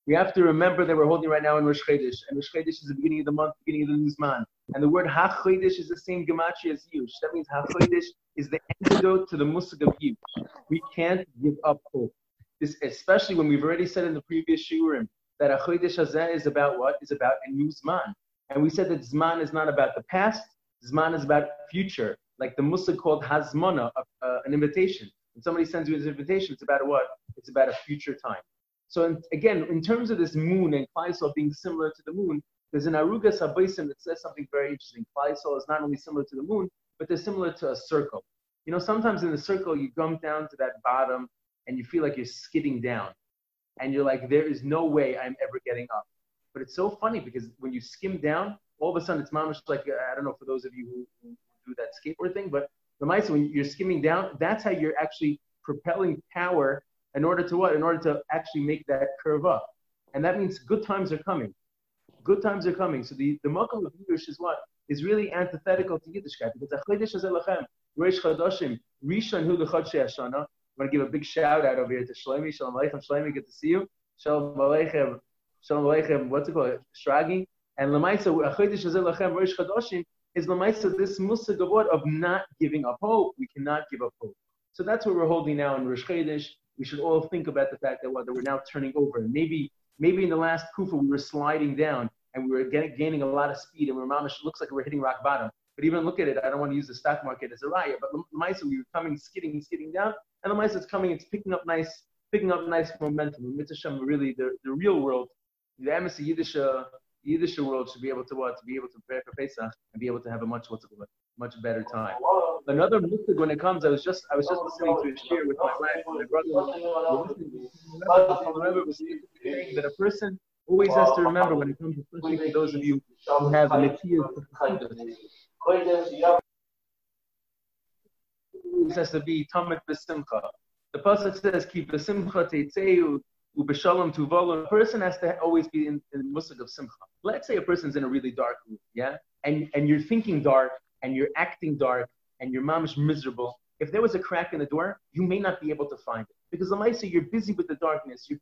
We have to remember that we're holding right now in Rosh Chodesh, and Rosh Chodesh is the beginning of the month, beginning of the new Zman. And the word Ha-Chodesh is the same gematria as Yush. That means Ha-Chodesh is the antidote to the musig of Yush. We can't give up hope. This, especially when we've already said in the previous shiurim that Ha-Chodesh Hazeh is about what? Is about a new Zman. And we said that Zman is not about the past, Zman is about future. Like the musig called Hazmana, an invitation. When somebody sends you an invitation, it's about what? It's about a future time. So again, in terms of this moon and Klal Yisrael being similar to the moon, there's an Arugas Habaysim that says something very interesting. Klal Yisrael is not only similar to the moon, but they're similar to a circle. You know, sometimes in the circle, you come down to that bottom and you feel like you're skidding down. And you're like, there is no way I'm ever getting up. But it's so funny because when you skim down, all of a sudden it's mamish like, I don't know for those of you who do that skateboard thing, but the mice, when you're skimming down, that's how you're actually propelling power in order to what? In order to actually make that curve up. And that means good times are coming. Good times are coming. So the makom of Yiddish is what? Is really antithetical to Yiddishkeit. Because Achodesh Hazeh Lachem, Reish Chadashim, Rishon Hu L'Chodshei Hashana. I want to give a big shout out over here to Shlomi. Shalom Aleichem. Shlomi, good to see you. Shalom Aleichem. Shalom Aleichem. What's it called? Shragi. And Lamaisa, Achodesh Hazeh Lachem, Reish Chadashim, is Lamaisa, this musig of what? Of not giving up hope. We cannot give up hope. So that's what we're holding now in Rosh Chodesh. We should all think about the fact that we're now turning over. Maybe in the last kufa we were sliding down and we were gaining a lot of speed and it looks like we're hitting rock bottom. But even look at it, I don't want to use the stock market as a raya, but Lamaisa, we were coming, skidding down, and Lamaisa, it's coming, it's picking up nice momentum. And Mitzvah really, the real world, the Emes Yiddish world should be able to what? To be able to prepare for Pesach and be able to have a much better time. Another mistake when it comes, I was just listening to a shir with my wife, my brother. I remember saying that a person always has to remember when it comes, especially for those of you who have netiyah, it has to be tamid b'simcha. The pasuk says, "Ki b'simcha teitzeu u'b'shalom tuvalu." A person has to always be in the musig of simcha. Let's say a person's in a really dark room, yeah, and you're thinking dark and you're acting dark and you're mamish miserable. If there was a crack in the door, you may not be able to find it because Lamaisa, you're busy with the darkness. You're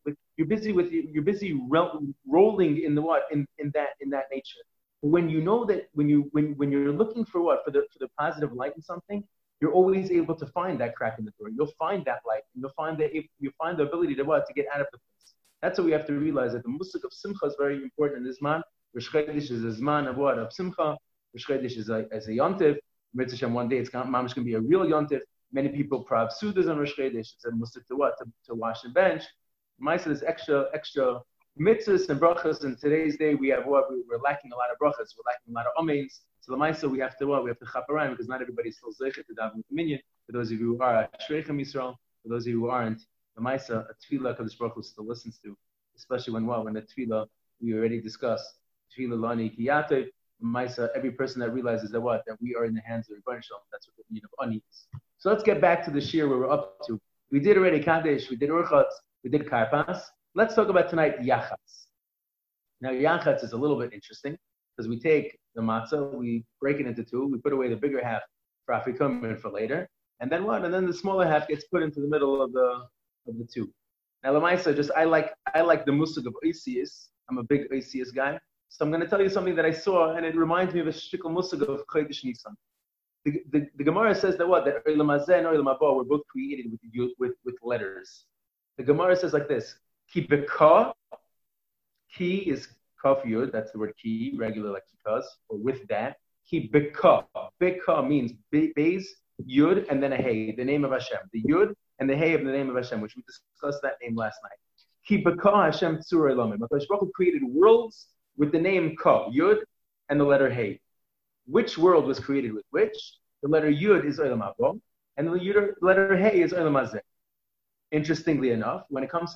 busy rolling in the what in that nature. But when you know that when you're looking for what for the positive light in something, you're always able to find that crack in the door. You'll find that light. And you'll find the ability to get out of the place. That's what we have to realize, that the musik of simcha is very important in this man. Rosh Chodesh is a zman of what? Of simcha. Rosh Chodesh is a yontif. Mitzvah one day it's mamish going to be a real yontif. Many people prav sudas on Rosh Chodesh. It's a musik to what? To wash and bench. Ma'aseh is extra mitzvahs and brachas. And today's day we have what? We're lacking a lot of brachas. We're lacking a lot of omeins. So the Ma'aseh we have to what? We have to chaparayim because not everybody's still zeichet to daven with the minyan. For those of you who are Shreichem Yisrael, for those of you who aren't, the Ma'aseh, a tefillah Kadosh Baruch Hu still listens to, especially when what? When the tefillah we already discussed, tefillah lani kiyatei. Ma'aseh, every person that realizes that what? That we are in the hands of Rebbeinu Shalom. That's what the meaning of ani is. So let's get back to the shir where we're up to. We did already Kadesh, we did Urchatz, we did Karpas. Let's talk about tonight Yachatz. Now Yachatz is a little bit interesting because we take the matzah, we break it into two, we put away the bigger half for Afikum and for later, and then what? And then the smaller half gets put into the middle of the two. Now Lamaisa, I like the musig of Oisius. I'm a big Oisius guy. So I'm going to tell you something that I saw, and it reminds me of a shtickle musig of Chodesh Nisan. The Gemara says that what? That Olam Hazeh and Olam Haba were both created with letters. The Gemara says like this: Ki beka, ki is kaf yud, that's the word ki, regular like kikas, or with that. Ki beka, beka means beis, yud, and then a hey, the name of Hashem. The yud and the hey of the name of Hashem, which we discussed that name last night. Ki beka Hashem tzur elamim. HaKadosh Baruch Hu created worlds with the name Ka, Yud, and the letter Hey. Which world was created with which? The letter Yud is Olam Haba, and the letter Hey is Olam Hazeh. Interestingly enough, when it comes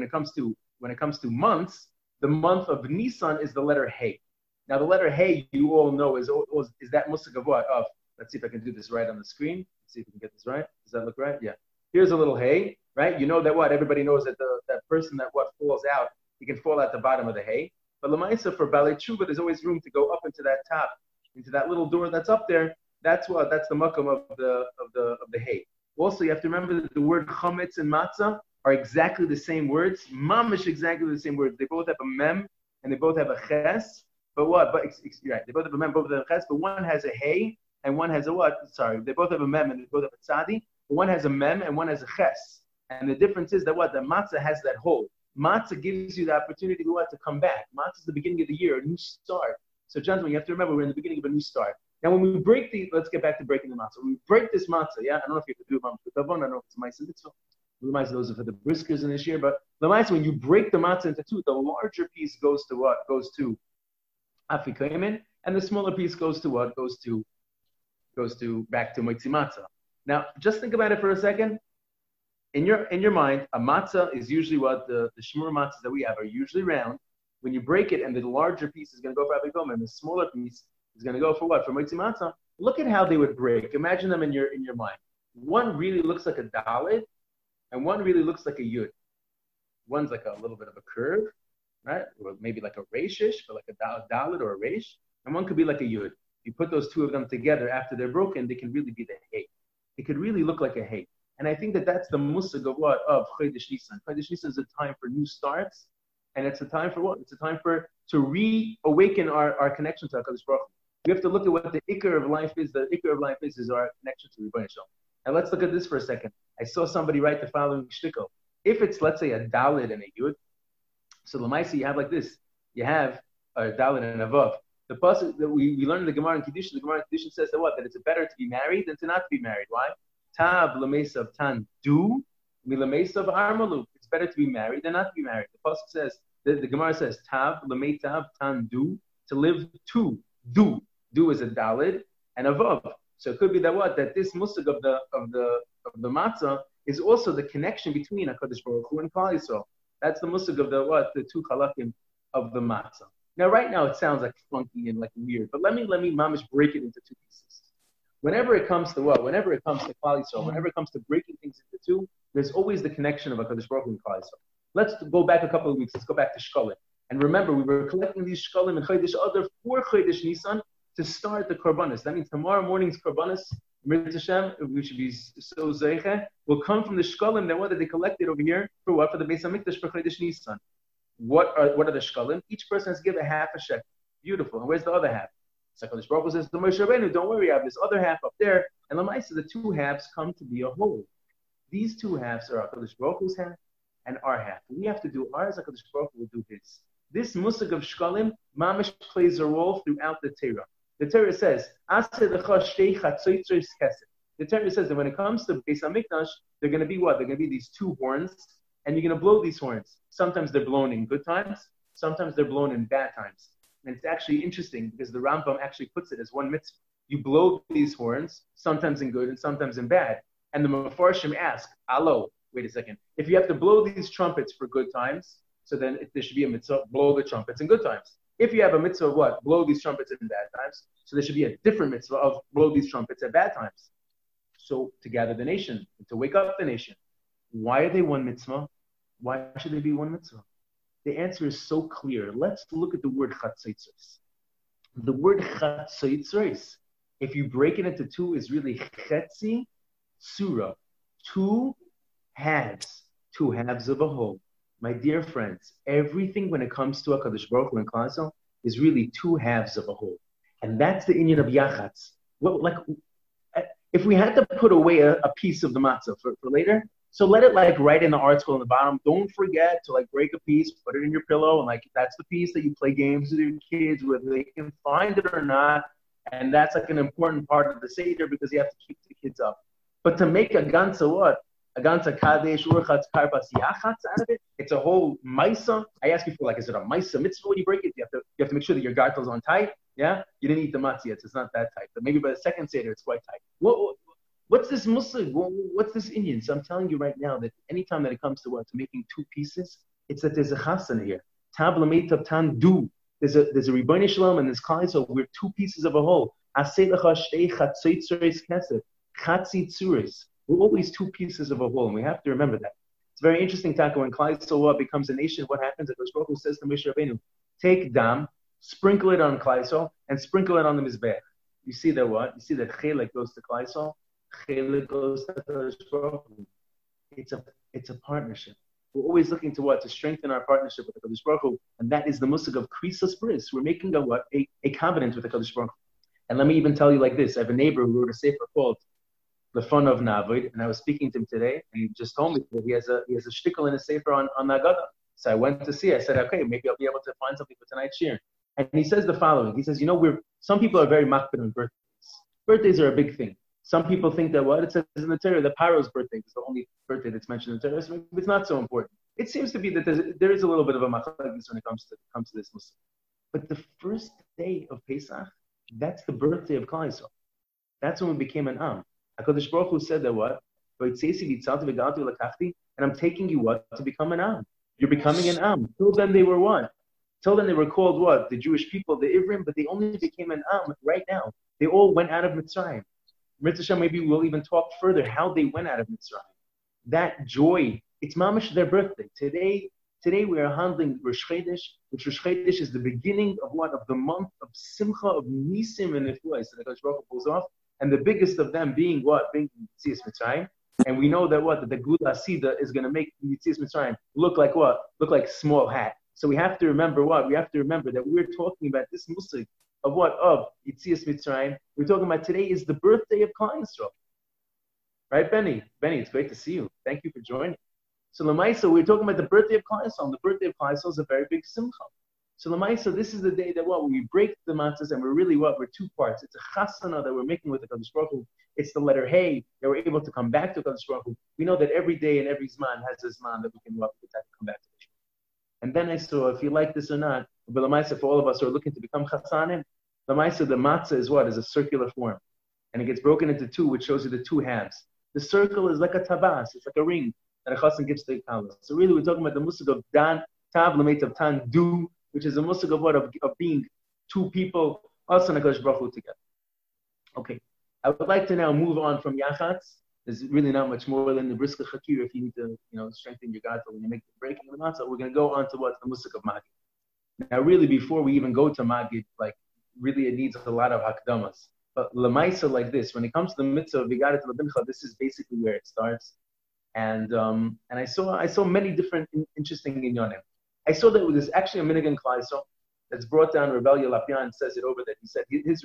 to months, the month of Nisan is the letter Hey. Now the letter Hey, you all know, is that musik of what? Of, let's see if I can do this right on the screen. Let's see if we can get this right. Does that look right? Yeah. Here's a little Hey, right? You know that what? Everybody knows that that person that what falls out, he can fall at the bottom of the Hey. But Lamaisa, for Balei Tshuva, there's always room to go up into that top, into that little door that's up there. That's the makam of the hay. Also, you have to remember that the word chametz and matzah are exactly the same words, mamish exactly the same words. They both have a mem and they both have a ches. But what? But right, they both have a mem, both have a ches, but one has a hey and one has a what? Sorry, they both have a mem and they both have a tzadi. But one has a mem and one has a ches. And the difference is that what? The matzah has that hole. Matzah gives you the opportunity to what? To come back. Matzah is the beginning of the year, a new start. So gentlemen, you have to remember we're in the beginning of a new start. Now, when we break let's get back to breaking the matzah. When we break this matzah, yeah, I don't know if you have to do it with Davon, I don't know if it's my mitzvah. Those are for the briskers in this year, but the matzah, when you break the matzah into two, the larger piece goes to what? Goes to afikoyim, and the smaller piece goes to what? Goes to back to moitzi matzah. Now, just think about it for a second. In your mind, a matzah is usually what the shmur matzahs that we have are usually round. When you break it, and the larger piece is going to go for afikoyim, and the smaller piece is going to go for what? For moitzi matzah. Look at how they would break. Imagine them in your mind. One really looks like a dalet, and one really looks like a yud. One's like a little bit of a curve, right? Or maybe like a reshish, but like a dalet or a resh. And one could be like a yud. You put those two of them together after they're broken, they can really be the hay. It could really look like a hay. And I think that that's the musag of what? Of Chodesh Nisan. Chodesh Nisan is a time for new starts. And it's a time for what? It's a time to reawaken our connection to HaKadosh Baruch Hu. We have to look at what the ikar of life is. The ikar of life is our connection to Rebbeinu Shalom. And let's look at this for a second. I saw somebody write the following shtickle. If it's, let's say, a dalet and a yud, so Lamaisi, you have like this. You have a dalet and a vav. The pasuk that we learned in the Gemara in Kiddushin, the Gemara in Kiddushin says that what? That it's better to be married than to not be married. Why? Tab lamesav tan du, milamesav armalu. It's better to be married than not to be married. The pasuk says, the Gemara says, tab lamesav tan du, to live to do. Do is a dalet and a vav. So it could be that what? That this musag of the matzah is also the connection between HaKadosh Baruch Hu and Klal Yisrael. That's the musag of the two halakim of the matzah. Now, right now, it sounds like funky and like weird, but let me mamish break it into two pieces. Whenever it comes to what? Whenever it comes to Klal Yisrael, whenever it comes to breaking things into two, there's always the connection of HaKadosh Baruch Hu and Klal Yisrael. Let's go back a couple of weeks. Let's go back to Shkolim. And remember, we were collecting these Shkolim and Chodesh Adar for Chodesh Nisan to start the Korbanos. That means tomorrow morning's Korbanos, Mirz Hashem, we should be so zeiche, will come from the Shkolim that what they collected over here for what? For the Beis HaMikdash for Chodesh Nisan. What are the shkalim? Each person has to give a half a shekel. Beautiful. And where's the other half? So HaKadosh Baruch Hu says to Moshe Rabbeinu, don't worry, I have this other half up there. And Lamaisa, the two halves come to be a whole. These two halves are HaKadosh Baruch Hu's half and our half. We have to do ours, HaKadosh Baruch Hu will do his. This musag of shkalim, mamish plays a role throughout the Torah. The Torah says, the Torah says that when it comes to Beis HaMikdash, they're going to be what? They're going to be these two horns. And you're going to blow these horns. Sometimes they're blown in good times. Sometimes they're blown in bad times. And it's actually interesting because the Rambam actually puts it as one mitzvah. You blow these horns, sometimes in good and sometimes in bad. And the Mefarshim ask, Alo, wait a second. If you have to blow these trumpets for good times, so then there should be a mitzvah, blow the trumpets in good times. If you have a mitzvah of what? Blow these trumpets in bad times. So there should be a different mitzvah of blow these trumpets at bad times. So to gather the nation, to wake up the nation. Why are they one mitzvah? Why should they be one mitzvah? The answer is so clear. Let's look at the word chatzaitzos. The word chatzaitzos, if you break it into two, is really chetzi surah. Two halves of a whole. My dear friends, everything when it comes to HaKadosh Baruch Hu and Klal Yisrael is really two halves of a whole. And that's the inyan of yachatz. If we had to put away a piece of the matzah for later, so let it write in the art school on the bottom. Don't forget to break a piece, put it in your pillow, and that's the piece that you play games with your kids, whether they can find it or not. And that's an important part of the Seder because you have to keep the kids up. But to make a ganza what? A ganza kadesh urchatz karpas yachatz out of it, it's a whole maisa. I ask you for is it a maisa mitzvah when you break it? You have to make sure that your gartel's on tight. Yeah, you didn't eat the matzah yet, so it's not that tight. But maybe by the second Seder, it's quite tight. What's this muslim? What's this Indian? So I'm telling you right now that anytime that it comes to making two pieces, it's that there's a chasana here. Tab l'meitav tan du. There's a Rebbeinu Shalom and there's Klal Yisrael. We're two pieces of a whole. Aseh lecha shtei chatzaitzos kesef. Chatzi tzuris. We're always two pieces of a whole, and we have to remember that. It's very interesting, Taka, when Klal Yisrael becomes a nation, what happens? HaKadosh Baruch Hu says to Moshe Rabbeinu, take dam, sprinkle it on Klal Yisrael, and sprinkle it on the Mizbech. You see that what? You see that chelek goes to Klal Yisrael, chelek goes to HaKadosh Baruch Hu. it's a partnership. We're always looking to what? To strengthen our partnership with the Kadosh Baruch Hu, and that is the musig of Krisas Bris. We're making a what? A covenant with the Kadosh Baruch Hu. And let me even tell you like this. I have a neighbor who wrote a sefer called The Fun of Navid, and I was speaking to him today, and he just told me that he has a shtickle in a sefer on Nagada. So I went to see. I said, okay, maybe I'll be able to find something for tonight's shir. And he says the following. He says, some people are very makpid on birthdays. Birthdays are a big thing. Some people think that what it says in the Torah, the Paro's birthday is the only birthday that's mentioned in the Torah. So maybe it's not so important. It seems to be that there is a little bit of a machlokes when it comes to this Muslim. But the first day of Pesach, that's the birthday of Klal Yisrael. That's when we became an Am. HaKadosh Baruch Hu said that what? And I'm taking you what? To become an Am. You're becoming an Am. Till then they were what? Till then they were called what? The Jewish people, the Ivrim, but they only became an Am right now. They all went out of Mitzrayim. Mitzvah, maybe we'll even talk further how they went out of Mitzrayim. That joy, it's mamash their birthday. Today we are handling Rosh Chodesh, which Rosh Chodesh is the beginning of what? Of the month of Simcha, of Nisim and Nefuah. So the Kadosh Baruch Hu pulls off. And the biggest of them being what? Being Yetzias Mitzrayim. And we know that what? That the Gula Sida is going to make Yetzias Mitzrayim look like what? Look like small hat. So we have to remember what? We have to remember that we're talking about this musig of what? Of Yetzias Mitzrayim. We're talking about today is the birthday of Klal Yisrael. Right, Benny? Benny, it's great to see you. Thank you for joining. So Lamaisa, we're talking about the birthday of Klal Yisrael. The birthday of Klal Yisrael is a very big simcha. So Lamaisa, this is the day that what? We break the matzahs and we're really what? We're two parts. It's a chasana that we're making with the Kadosh Baruch Hu. It's the letter Hey that we're able to come back to Kadosh Baruch Hu. We know that every day and every zman has a zman that we can come back to. And then I saw, if you like this or not, but Lamaisa, for all of us who are looking to become chasanim, Lamaisa, the matzah is what? Is a circular form. And it gets broken into two, which shows you the two halves. The circle is like a tabas, it's like a ring that a chassan gives to the kalas. So really we're talking about the musig of dan, tav, lamet of tan, du, which is a musig of what? Of being two people, us and HaKadosh Baruch Hu together. Okay. I would like to now move on from Yachatz. There's really not much more than the briska chakir if you need to, strengthen your God when you make the breaking of the matzah. We're going to go on to what's the musik of Magid. Now, really, before we even go to Magid, really it needs a lot of hakdamas. But lemaisa like this, when it comes to the mitzvah of Vigarat Labincha, this is basically where it starts. And I saw many different interesting inyanim. I saw that there's actually a minhag in Klal Yisrael that's brought down. Rebellia Lapian says it over that. He said his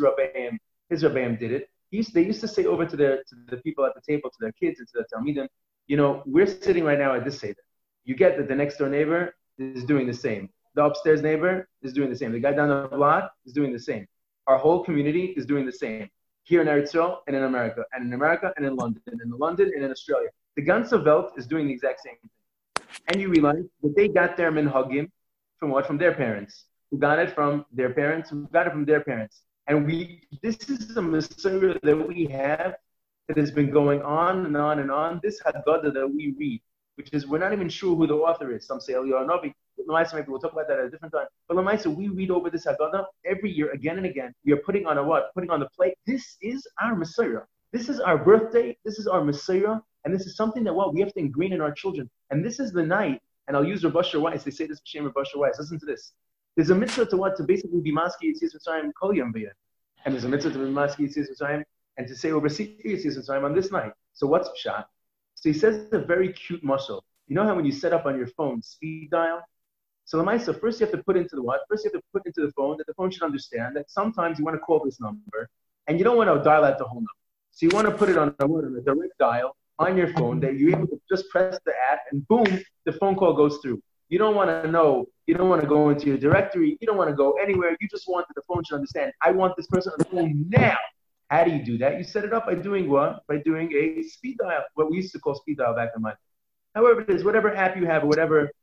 Rabbeim did it. They used to say over to the people at the table, to their kids and to the Talmidim, we're sitting right now at this Seder. You get that the next door neighbor is doing the same. The upstairs neighbor is doing the same. The guy down the block is doing the same. Our whole community is doing the same. Here in Eretz Yisrael and in America and in London and in Australia. The ganze Welt is doing the exact same thing. And you realize that they got their minhagim from what? From their parents. Who got it from their parents, who got it from their parents. And this is a Messiah that we have that has been going on and on and on. This Haggadah that we read, which is, we're not even sure who the author is. Some say Eliyahu Novi. Lamaisa, maybe we'll talk about that at a different time. But Lamaisa, we read over this Haggadah every year, again and again. We are putting on Putting on the plate. This is our Messiah. This is our birthday. This is our Messiah. And this is something that, we have to ingrain in our children. And this is the night, and I'll use Rav Asher Weiss. They say this B'Shem Rav Asher Weiss. Listen to this. There's a mitzvah to basically be maski Yetzias Mitzrayim kol yom v'yom. And there's a mitzvah to be maski Yetzias Mitzrayim and to say over Yetzias Mitzrayim on this night. So what's pshat? So he says a very cute mashal. You know how when you set up on your phone speed dial? So Lamaisa, first you have to put into the what? First you have to put into the phone that the phone should understand that sometimes you want to call this number and you don't want to dial out the whole number. So you want to put it on a direct dial on your phone that you're able to just press the app and boom, the phone call goes through. You don't want to know, you don't want to go into your directory, you don't want to go anywhere, you just want that the phone should understand, I want this person on the phone now. How do you do that? You set it up by doing what? By doing a speed dial, what we used to call speed dial back in my day. However it is, whatever app you have, or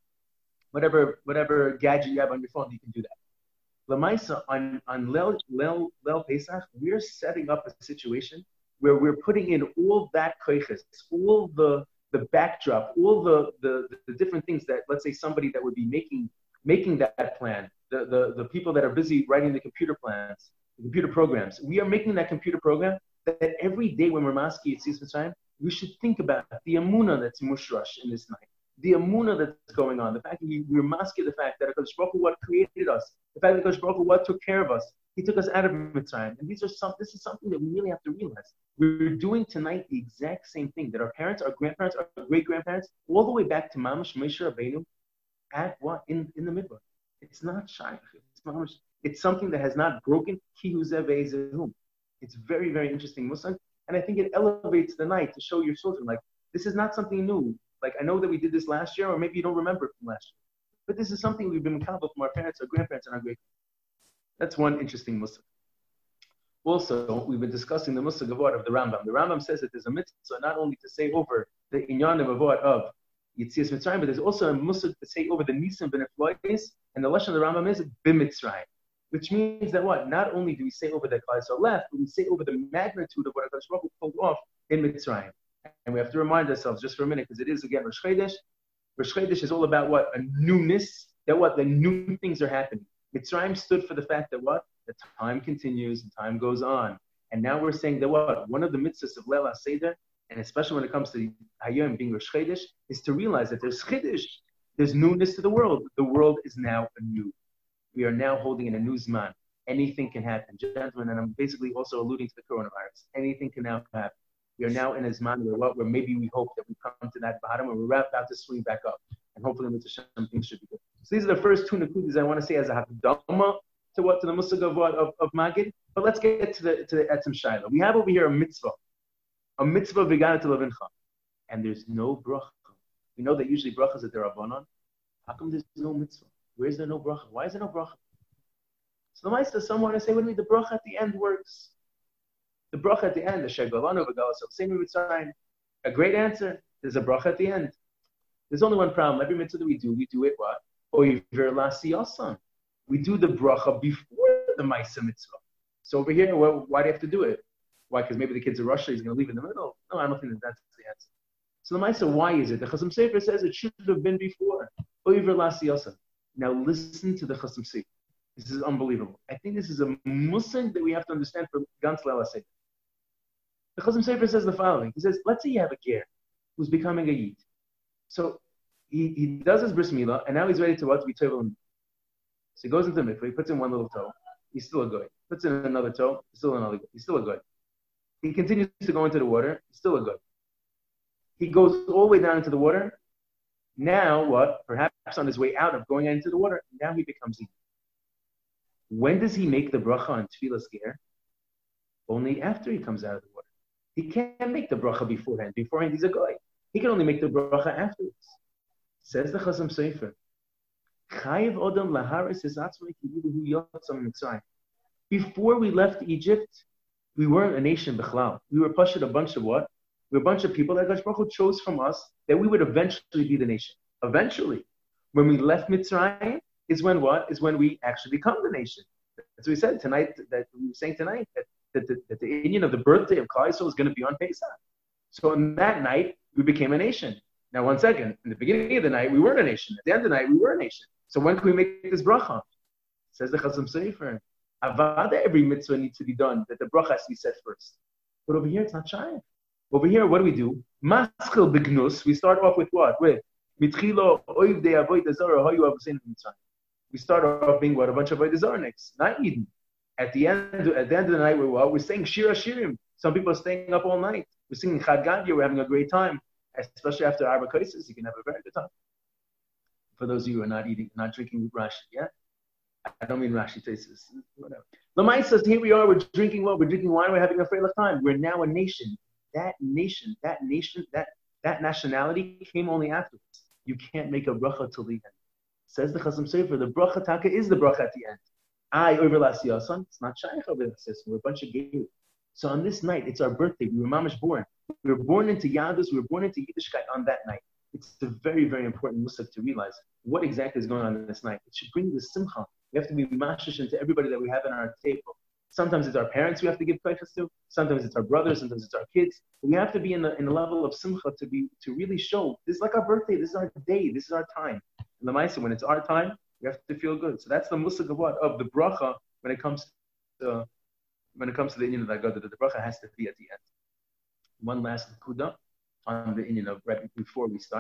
whatever gadget you have on your phone, you can do that. Lamaisa, on Leil Pesach, we're setting up a situation where we're putting in all that koiches, all the backdrop, all the different things that, let's say, somebody that would be making that plan, the people that are busy writing the computer plans, the computer programs. We are making that computer program that every day when we're maski Yetzias Mitzrayim, we should think about the emunah that's mushrash in this night. the amuna that's going on, the fact that we're masking the fact that HaKadosh Baruch Hu what created us, the fact that HaKadosh Baruch Hu what took care of us. He took us out of Mitzrayim. And this is something that we really have to realize. We're doing tonight the exact same thing that our parents, our grandparents, our great-grandparents, all the way back to Mamash Moshe Rabbeinu, at what? In the Midbar. It's not shy. It's something that has not broken. It's very, very interesting Muslim. And I think it elevates the night to show your children, like, this is not something new. Like, I know that we did this last year, or maybe you don't remember it from last year. But this is something we've been makabel from our parents, our grandparents, and our great. That's one interesting Muslim. Also, we've been discussing the Muslim Gavot of the Rambam. The Rambam says that there's a mitzvah not only to say over the Inyanim Avot of Yitzias Mitzrayim, but there's also a Muslim to say over the Nisim ben Eflois, and the Lashon of the Rambam is B'Mitzrayim, which means that what? Not only do we say over that Klal Yisrael left, but we say over the magnitude of what HaKadosh Baruch Hu pulled off in Mitzrayim. And we have to remind ourselves just for a minute, because it is again Rosh Chodesh. Rosh Chodesh is all about what? A newness, that what? The new things are happening. Mitzrayim stood for the fact that what? The time continues, and time goes on. And now we're saying that what? One of the mitzvahs of Leil HaSeder, and especially when it comes to Hayom being Rosh Chodesh, is to realize that there's Chodesh, there's newness to the world. The world is now anew. We are now holding in a new Zman. Anything can happen. Gentlemen, and I'm basically also alluding to the coronavirus. Anything can now happen. We are now in a Zman where maybe we hope that we come to that bottom and we're about to swing back up. And hopefully with Hashem, things should be good. So these are the first two nakudas I want to say as a hakdama to the Musag of Magid. But let's get to the Etzem Shaila. We have over here a mitzvah v'gana to Levincha. And there's no bracha. We know that usually brachas are derabanan. How come there's no mitzvah? Where is there no bracha? Why is there no bracha? So the Meister, some want to say, what do you mean the bracha at the end works? The bracha at the end, the Shegalanu v'galas of Semi Mitzrayim. A great answer. There's a bracha at the end. There's only one problem. Every mitzvah that we do it what? Oiver lasiyasan. We do the bracha before the Maisa mitzvah. So over here, well, why do you have to do it? Why? Because maybe the kids are Russia, he's going to leave in the middle. No, I don't think that's the answer. So the Maisa, why is it? The Chasam Sofer says it should have been before. Oiver lasiyasan. Now listen to the Chasam Sofer. This is unbelievable. I think this is a musing that we have to understand for Gans Leil HaSeder. The Chasam Sofer says the following. He says, let's say you have a ger who's becoming a yid. So he does his bris milah, and now he's ready to what? To be tevel. So he goes into the mikveh, he puts in one little toe, he's still a goy. Puts in another toe, he's still another goy. He's still a goy. He continues to go into the water, he's still a goy. He goes all the way down into the water. Now what? Perhaps on his way out of going into the water, now he becomes a yid. When does he make the bracha on tefillas ger? Only after he comes out of the water. He can't make the bracha beforehand. Beforehand, he's a goy. He can only make the bracha afterwards. Says the Chasam Sofer. Before we left Egypt, we weren't a nation b'chlal. We were pushed a bunch of what? We were a bunch of people that HaKadosh Baruch Hu chose from us that we would eventually be the nation. Eventually. When we left Mitzrayim, is when what? Is when we actually become the nation. As we said tonight, that we were saying tonight, that the Indian of the birthday of Klal Yisrael is going to be on Pesach. So on that night, we became a nation. Now, one second. In the beginning of the night, we weren't a nation. At the end of the night, we were a nation. So when can we make this bracha? Says the Chasam Sofer. Avada, every mitzvah needs to be done, that the bracha has to be said first. But over here, it's not shy. Over here, what do? Maschil begnus. We start off with what? With mitchilo oiv de avodah zarah hayu avuseinu b'Mitzrayim. We start off being what? A bunch of avodah zarah next. Not Eden. At the end of the night, we're what? We're saying Shira Shirim. Some people are staying up all night. We're singing Chad Gadya. We're having a great time. Especially after Arba Kaisis, you can have a very good time. For those of you who are not drinking Rashi, yeah? I don't mean Rashi tastes, whatever. Lamai says, here we are, we're drinking what? We're drinking wine, we're having a freilich time. We're now a nation. That nationality came only afterwards. You can't make a bracha till the end. Says the Chasam Sofer, the bracha taka is the bracha at the end. Over last yasan, it's not shaykh over there. We're a bunch of gays. So on this night, it's our birthday. We were mamash born. We were born into Yadus. We were born into Yiddishkeit on that night. It's a very, very important musaf to realize what exactly is going on this night. It should bring the simcha. We have to be mashish into everybody that we have in our table. Sometimes it's our parents we have to give teichas to. Sometimes it's our brothers. Sometimes it's our kids. But we have to be in the level of simcha to really show this is like our birthday. This is our day. This is our time. And the Maisa, when it's our time, we have to feel good. So that's the musaf of what? Of the bracha when it comes to the Indian of that God, that the bracha has to be at the end. One last kuda on the Indian of right before we start.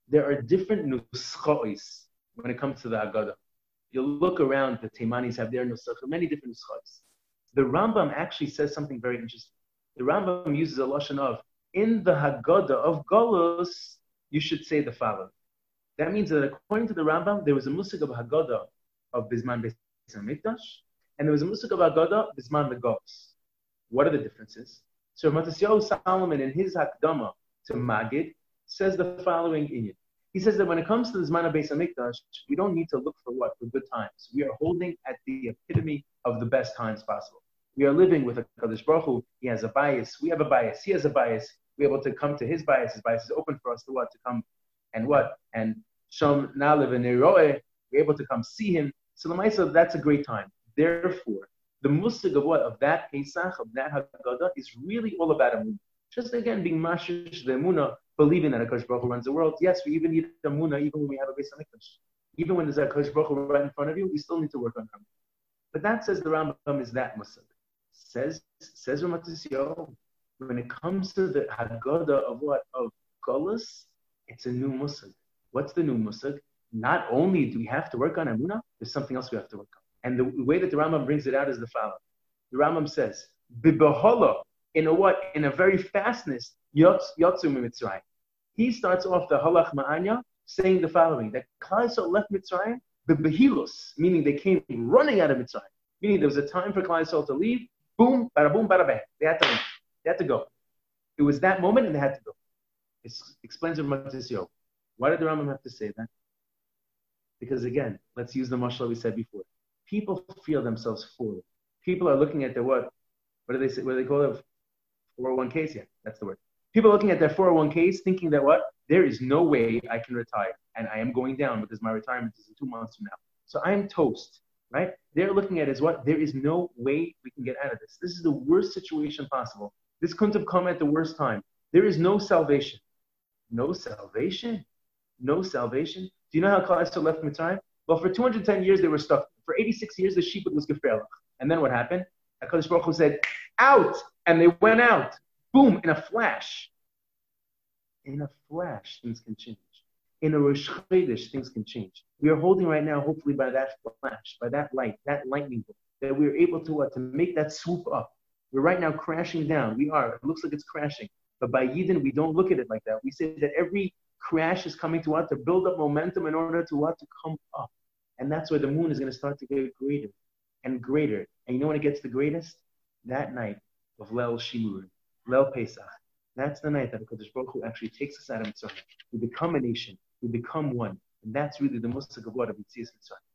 There are different nuschos when it comes to the Haggadah. You look around, the Teimanis have their nuschos, many different nuschos. The Rambam actually says something very interesting. The Rambam uses a lashon of, in the Haggadah of Golus, you should say the following. That means that according to the Rambam, there was a musik of Haggadah of Bisman Beis HaMikdash, and there was a musik of Haggadah Bisman the Golus. What are the differences? So Matisyahu Salomon in his Hakdama to Magid says the following in it. He says that when it comes to the Zman of Beis HaMikdash, we don't need to look for what? For good times. We are holding at the epitome of the best times possible. We are living with a Kadosh Baruch Hu. He has a bias. We have a bias. He has a bias. We're able to come to his bias. His bias is open for us to what? To come and what? And Shom Nalev and Neroe, we're able to come see him. So Lamaisa, that's a great time. Therefore, the musig of what? Of that Pesach, of that Haggadah, is really all about Amunah. Just again, being mashish the Amunah, believing that HaKadosh Baruch Hu runs the world. Yes, we even need Amunah, even when we have a Beis HaMikdash. Even when there's a HaKadosh Baruch Hu right in front of you, we still need to work on Amunah. But that, says the Rambam, is that musig. Says Ramat Yisrael, when it comes to the Haggadah of what? Of Golus, it's a new musig. What's the new musig? Not only do we have to work on Amunah, there's something else we have to work on. And the way that the Rambam brings it out is the following. The Rambam says, Bibahola, in a what? In a very fastness, Yotzu Mitzrayim. He starts off the Halach Ma'anya saying the following, that Klal Yisrael left Mitzrayim, Bibahilus, meaning they came running out of Mitzrayim. Meaning there was a time for Klal Yisrael to leave, boom, bada boom, bada bang. They had to leave. They had to go. It was that moment and they had to go. It explains what Matisyo. Why did the Rambam have to say that? Because again, let's use the mashal we said before. People feel themselves full. People are looking at their what? What do they say? What do they call it? 401ks? Yeah, that's the word. People are looking at their 401ks thinking that what? There is no way I can retire. And I am going down because my retirement is in 2 months from now. So I am toast, right? They're looking at it as what? There is no way we can get out of this. This is the worst situation possible. This couldn't have come at the worst time. There is no salvation. No salvation? No salvation? Do you know how Klal Yisrael left Mitzrayim? Well, for 210 years they were stuck. For 86 years the sheeput was gefährlich. And then what happened? HaKadosh Baruch Hu said, out! And they went out. Boom, in a flash. In a flash, things can change. In a Rosh Chodesh, things can change. We are holding right now, hopefully by that flash, by that light, that lightning bolt, that we are able to what? To make that swoop up. We're right now crashing down. We are. It looks like it's crashing. But by Yidden, we don't look at it like that. We say that every crash is coming to what? To build up momentum in order to what? To come up. And that's where the moon is going to start to get greater and greater. And you know when it gets the greatest? That night of Leil Shimur, Leil Pesach. That's the night that HaKadosh Baruch Hu actually takes us out of Mitzrayim. We become a nation. We become one. And that's really the musik of what? Of Yetzias Mitzrayim.